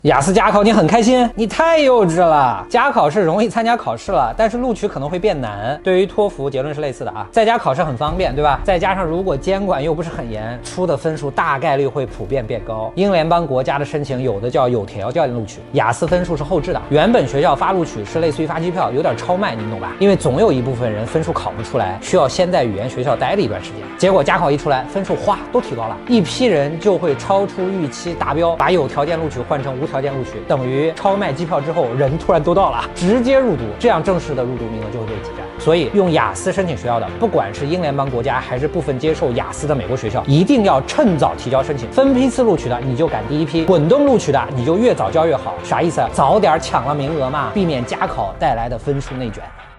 雅思加考你很开心？你太幼稚了！加考是容易参加考试了，但是录取可能会变难。对于托福，结论是类似的啊。在家考试很方便，对吧？再加上如果监管又不是很严，出的分数大概率会普遍变高。英联邦国家的申请有的叫有条件录取，雅思分数是后置的。原本学校发录取是类似于发机票，有点超卖，你们懂吧？因为总有一部分人分数考不出来，需要先在语言学校待了一段时间。结果加考一出来，分数哗都提高了，一批人就会超出预期达标，把有条件录取换成无条件录取，等于超卖机票之后人突然都到了，直接入读，这样正式的入读名额就会被挤占。所以用雅思申请学校的，不管是英联邦国家还是部分接受雅思的美国学校，一定要趁早提交申请。分批次录取的你就赶第一批，滚动录取的你就越早交越好。啥意思啊？早点抢了名额嘛，避免加考带来的分数内卷。